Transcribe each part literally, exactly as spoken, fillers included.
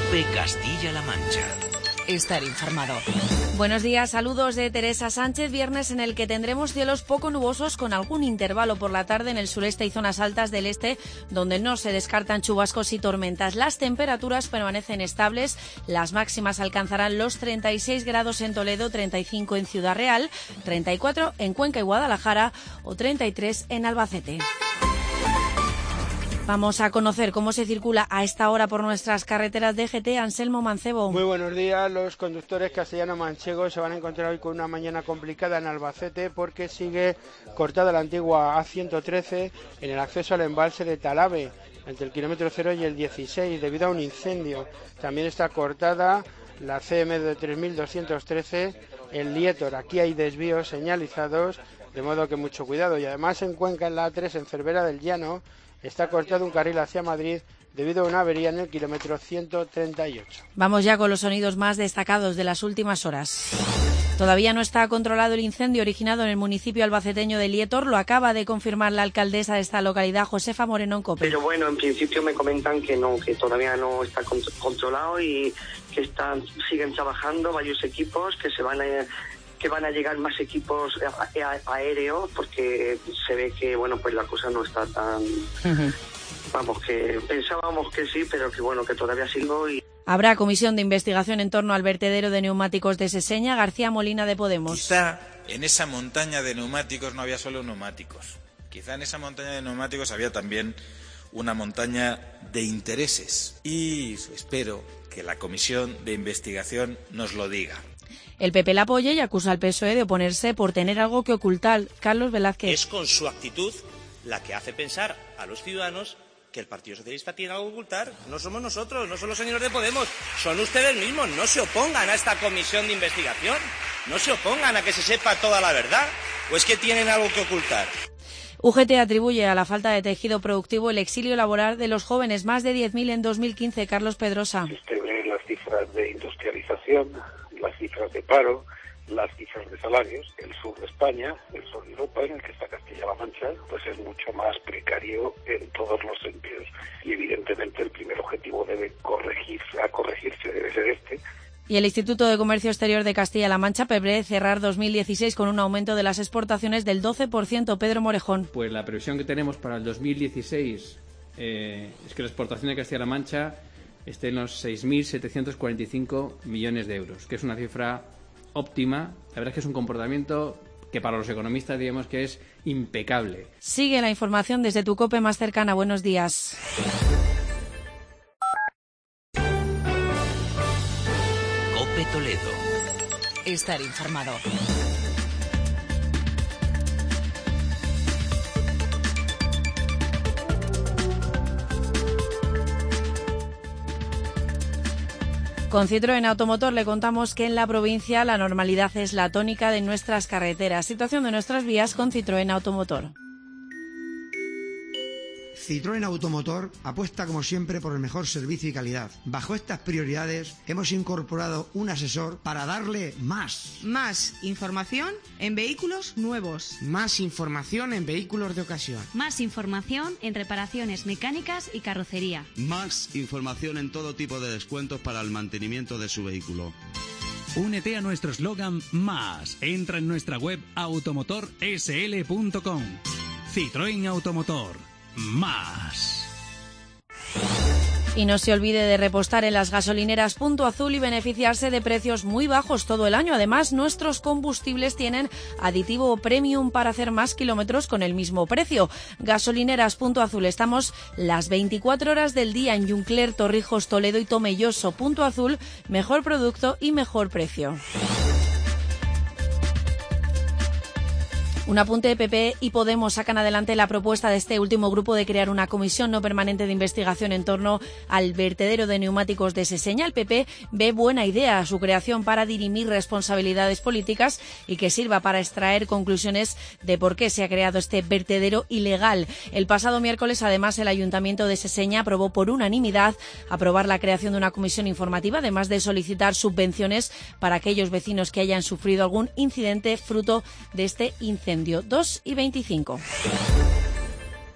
COPE Castilla-La Mancha. Estar informado. Buenos días, saludos de Teresa Sánchez. Viernes en el que tendremos cielos poco nubosos con algún intervalo por la tarde en el sureste y zonas altas del este, donde no se descartan chubascos y tormentas. Las temperaturas permanecen estables. Las máximas alcanzarán los treinta y seis grados en Toledo, treinta y cinco en Ciudad Real, treinta y cuatro en Cuenca y Guadalajara o treinta y tres en Albacete. Vamos a conocer cómo se circula a esta hora por nuestras carreteras de G T. Anselmo Mancebo. Muy buenos días. Los conductores castellano-manchegos se van a encontrar hoy con una mañana complicada en Albacete porque sigue cortada la antigua A ciento trece en el acceso al embalse de Talave, entre el kilómetro cero y el dieciséis, debido a un incendio. También está cortada la C M de tres mil doscientos trece en Lietor. Aquí hay desvíos señalizados, de modo que mucho cuidado. Y además en Cuenca, en la A tres, en Cervera del Llano, está cortado un carril hacia Madrid debido a una avería en el kilómetro ciento treinta y ocho. Vamos ya con los sonidos más destacados de las últimas horas. Todavía no está controlado el incendio originado en el municipio albaceteño de Lietor. Lo acaba de confirmar la alcaldesa de esta localidad, Josefa Moreno, en COPE. Pero bueno, en principio me comentan que no, que todavía no está controlado y que están, siguen trabajando varios equipos, que se van a... que van a llegar más equipos aéreos porque se ve que bueno pues la cosa no está tan uh-huh. Vamos, que pensábamos que sí, pero que bueno, que todavía sigo. Y habrá comisión de investigación en torno al vertedero de neumáticos de Seseña. García Molina, de Podemos. Quizá en esa montaña de neumáticos no había solo neumáticos, quizá en esa montaña de neumáticos había también una montaña de intereses, y espero que la comisión de investigación nos lo diga. El P P la apoya y acusa al P S O E de oponerse por tener algo que ocultar. Carlos Velázquez. Es con su actitud la que hace pensar a los ciudadanos que el Partido Socialista tiene algo que ocultar. No somos nosotros, no son los señores de Podemos, son ustedes mismos. No se opongan a esta comisión de investigación, no se opongan a que se sepa toda la verdad. ¿O es que tienen algo que ocultar? U G T atribuye a la falta de tejido productivo el exilio laboral de los jóvenes, más de diez mil en dos mil quince. Carlos Pedrosa. Si usted ve las cifras de industrialización, las cifras de paro, las cifras de salarios, el sur de España, el sur de Europa, en el que está Castilla-La Mancha, pues es mucho más precario en todos los sentidos. Y evidentemente el primer objetivo debe corregirse, a corregirse debe ser este. Y el Instituto de Comercio Exterior de Castilla-La Mancha prevé cerrar dos mil dieciséis con un aumento de las exportaciones del doce por ciento. Pedro Morejón. Pues la previsión que tenemos para el dos mil dieciséis eh, es que la exportación de Castilla-La Mancha esté en los seis mil setecientos cuarenta y cinco millones de euros, que es una cifra óptima. La verdad es que es un comportamiento que para los economistas digamos que es impecable. Sigue la información desde tu COPE más cercana. Buenos días. COPE Toledo. Estar informado. Con Citroën Automotor le contamos que en la provincia la normalidad es la tónica de nuestras carreteras. Situación de nuestras vías con Citroën Automotor. Citroën Automotor apuesta como siempre por el mejor servicio y calidad. Bajo estas prioridades hemos incorporado un asesor para darle más. Más información en vehículos nuevos. Más información en vehículos de ocasión. Más información en reparaciones mecánicas y carrocería. Más información en todo tipo de descuentos para el mantenimiento de su vehículo. Únete a nuestro eslogan Más. Entra en nuestra web automotor s l punto com. Citroën Automotor. Más. Y no se olvide de repostar en las gasolineras Punto Azul y beneficiarse de precios muy bajos todo el año. Además, nuestros combustibles tienen aditivo premium para hacer más kilómetros con el mismo precio. Gasolineras Punto Azul. Estamos las veinticuatro horas del día en Juncler, Torrijos, Toledo y Tomelloso. Punto Azul, mejor producto y mejor precio. Un apunte de P P y Podemos sacan adelante la propuesta de este último grupo de crear una comisión no permanente de investigación en torno al vertedero de neumáticos de Seseña. El P P ve buena idea su creación para dirimir responsabilidades políticas y que sirva para extraer conclusiones de por qué se ha creado este vertedero ilegal. El pasado miércoles, además, el Ayuntamiento de Seseña aprobó por unanimidad aprobar la creación de una comisión informativa, además de solicitar subvenciones para aquellos vecinos que hayan sufrido algún incidente fruto de este incendio. dos y veinticinco.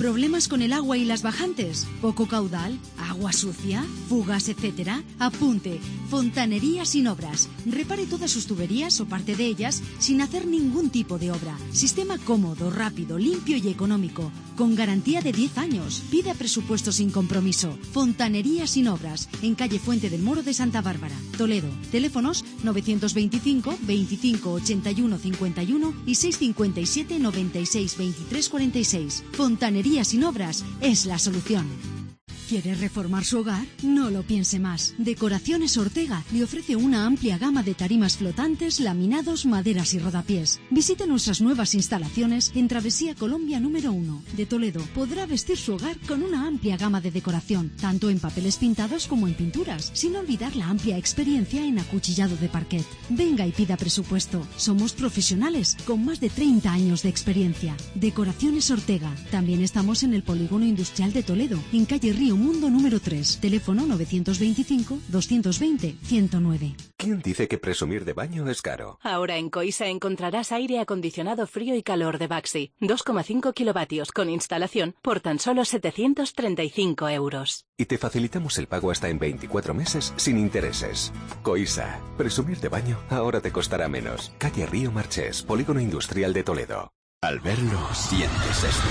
¿Problemas con el agua y las bajantes? ¿Poco caudal? ¿Agua sucia? ¿Fugas, etcétera? Apunte. Fontanería Sin Obras. Repare todas sus tuberías o parte de ellas sin hacer ningún tipo de obra. Sistema cómodo, rápido, limpio y económico. Con garantía de diez años. Pida presupuesto sin compromiso. Fontanería Sin Obras. En calle Fuente del Moro de Santa Bárbara, Toledo. Teléfonos novecientos veinticinco, veinticinco, ochenta y uno, cincuenta y uno y seiscientos cincuenta y siete, noventa y seis, veintitrés, cuarenta y seis. Fontanería Sin Obras es la solución. ¿Quiere reformar su hogar? No lo piense más. Decoraciones Ortega le ofrece una amplia gama de tarimas flotantes, laminados, maderas y rodapiés. Visite nuestras nuevas instalaciones en Travesía Colombia número uno de Toledo. Podrá vestir su hogar con una amplia gama de decoración, tanto en papeles pintados como en pinturas, sin olvidar la amplia experiencia en acuchillado de parquet. Venga y pida presupuesto. Somos profesionales con más de treinta años de experiencia. Decoraciones Ortega. También estamos en el Polígono Industrial de Toledo, en calle Río Mundo número tres, teléfono novecientos veinticinco, doscientos veinte, ciento nueve. ¿Quién dice que presumir de baño es caro? Ahora en Coisa encontrarás aire acondicionado frío y calor de Baxi, dos coma cinco kilovatios con instalación por tan solo setecientos treinta y cinco euros. Y te facilitamos el pago hasta en veinticuatro meses sin intereses. Coisa, presumir de baño ahora te costará menos. Calle Río Marchés, Polígono Industrial de Toledo. Al verlo, sientes esto.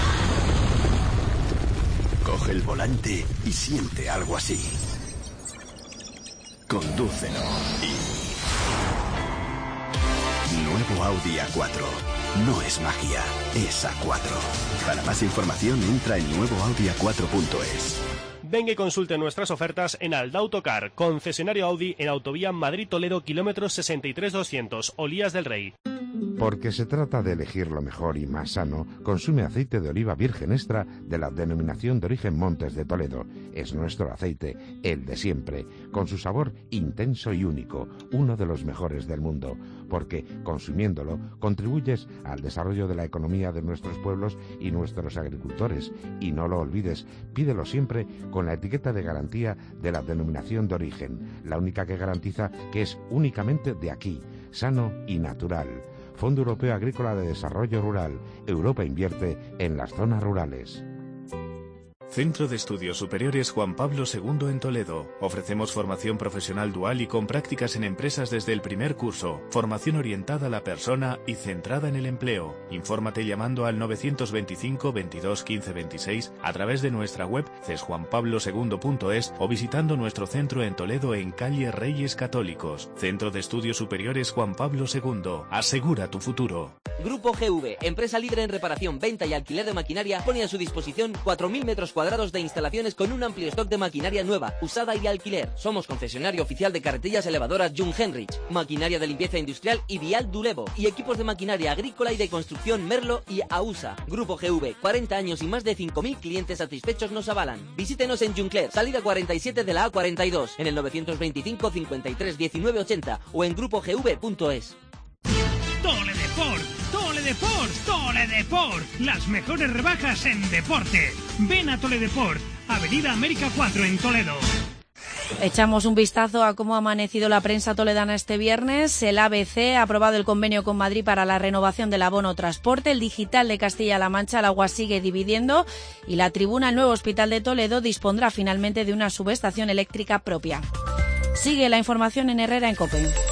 Coge el volante y siente algo así. Condúcelo y... Nuevo Audi A cuatro. No es magia, es A cuatro. Para más información entra en nuevo audi a cuatro punto es. Venga y consulte nuestras ofertas en Aldautocar, concesionario Audi en Autovía Madrid-Toledo, kilómetros sesenta y tres doscientos, Olías del Rey. Porque se trata de elegir lo mejor y más sano, consume aceite de oliva virgen extra de la denominación de origen Montes de Toledo. Es nuestro aceite, el de siempre, con su sabor intenso y único, uno de los mejores del mundo, porque consumiéndolo contribuyes al desarrollo de la economía de nuestros pueblos y nuestros agricultores. Y no lo olvides, pídelo siempre con la etiqueta de garantía de la denominación de origen, la única que garantiza que es únicamente de aquí, sano y natural. Fondo Europeo Agrícola de Desarrollo Rural. Europa invierte en las zonas rurales. Centro de Estudios Superiores Juan Pablo segundo en Toledo. Ofrecemos formación profesional dual y con prácticas en empresas desde el primer curso. Formación orientada a la persona y centrada en el empleo. Infórmate llamando al novecientos veinticinco, veintidós, quince, veintiséis a través de nuestra web ces juan pablo segundo punto es o visitando nuestro centro en Toledo en calle Reyes Católicos. Centro de Estudios Superiores Juan Pablo segundo. Asegura tu futuro. Grupo G V, empresa líder en reparación, venta y alquiler de maquinaria, pone a su disposición cuatro mil metros cuadrados de instalaciones con un amplio stock de maquinaria nueva, usada y alquiler. Somos concesionario oficial de carretillas elevadoras Jung Henrich, maquinaria de limpieza industrial y Vial Dulevo, y equipos de maquinaria agrícola y de construcción Merlo y AUSA. Grupo G V, cuarenta años y más de cinco mil clientes satisfechos nos avalan. Visítenos en Juncler, salida cuarenta y siete de la A cuarenta y dos, en el novecientos veinticinco, cincuenta y tres, diecinueve, ochenta o en grupo g v punto es. Tole Deport, Tole Deport, Tole Deport. Las mejores rebajas en deporte. Ven a Tole Deport, Avenida América cuatro en Toledo. Echamos un vistazo a cómo ha amanecido la prensa toledana este viernes. El A B C ha aprobado el convenio con Madrid para la renovación del abono transporte. El digital de Castilla-La Mancha, el agua sigue dividiendo. Y la Tribuna, el nuevo hospital de Toledo, dispondrá finalmente de una subestación eléctrica propia. Sigue la información en Herrera en COPE.